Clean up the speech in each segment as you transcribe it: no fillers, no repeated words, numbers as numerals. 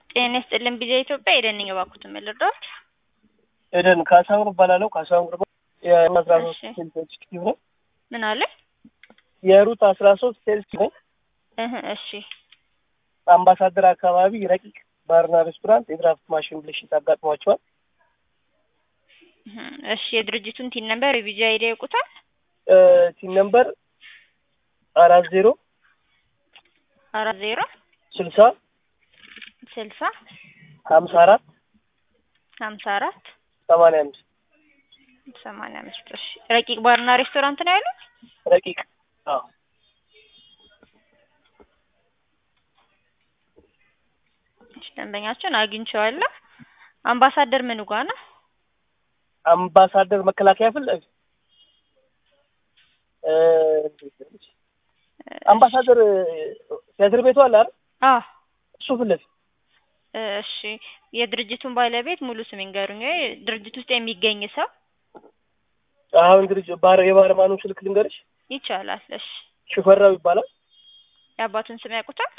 ጤና ይስጥልን ቢዜ ኢትዮጵያ ኤደን ነኝ። እባክዎትን ምን ልርዳዎት? ኤደን ካሳሁን እባላለሁ። ካሳሁን ግርማ የ13 እሺ ሴልስ ኤግዚኪዩቲቭ ነኝ። ምን አለ? የሩት 13 ሴልስ ነኝ። እሺ አምባሳደር አካባቢ ረቂቅ ባርና ሬስቶራንት የድራፍት ማሽን ብልሽት አጋጥሟቸዋል። እሺ የድርጅቱን ቲን ነምበር የቪዛ አይዲ ያውቁታል? ቲን ነምበር 40 40 60 60 54 54 85 85 እሺ ረቂቅ ባርና ሬስቶራንት ነው ያለው? ረቂቅ አዎ። ደንበኛችን አግኝቼዋለሁ። አምባሳደር ምኑ ጋር ነው? አምባሳደር መከላከያ ፊት ለፊት አምባሳደር ቲያትር ቤቱ አለ አይደል? አዎ እሱ ፊት ለፊት። እሺ የድርጅቱን ባለቤት ሙሉ ስም ይንገሩኝ። ድርጅት ውስጥ የሚገኝ ሰው አሁን ድርጅት የባለማኑ ስልክ ልንገርሽ? ይቻላል። እሺ ሽፈራው ይባላል። የአባቱን ስም ያውቁታል?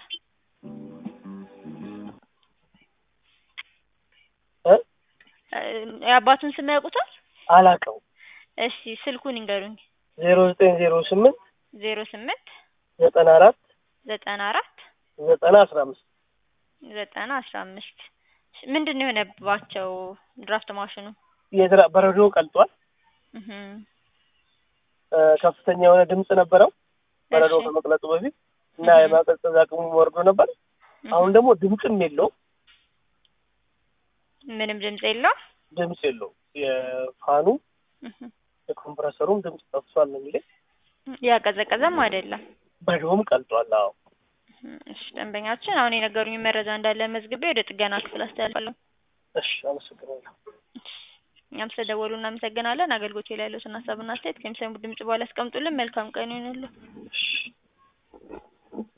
የአባቱን ስም ያውቁታል? አላውቀው። እሺ ስልኩን ይንገሩኝ። 0908 08 94 94 9015 9015 ምንድነው የሆነባቸው? ድራፍት ማሽኑ በረዶ ቀልጧል። ከፍተኛ የሆነ ድምጽ ነበረው በረዶ ከመቅለጡ በፊት እና የማቀዝቀዝ አቅሙ ወርዶ ነበር። አሁን ደግሞ ድምጽም የለውም። ምንም ድምጽ የለውም። ድምጽ የለውም። የፋኑ የኮምፕረሰሩም ድምጽ ጠፍቷል ነው የሚለው። ያቀዘቀዘም አይደለም። በረዶም ቀልጧል። አዎ። እሺ ደንበኛችን አሁን የነገሩኝ መረጃ እንዳለ መዝግቤ ወደ ጥገና ክፍል አስተላልፋለሁ። እሺ አመሰግናለሁ። እኛም ስለደወሉ እናመሰግናለን። አገልግሎት ላይ ያለውን ሀሳብና አስተያየት ከሚሰሙ ድምጽ በኋላ አስቀምጡልን። መልካም ቀን ይሁንልዎ።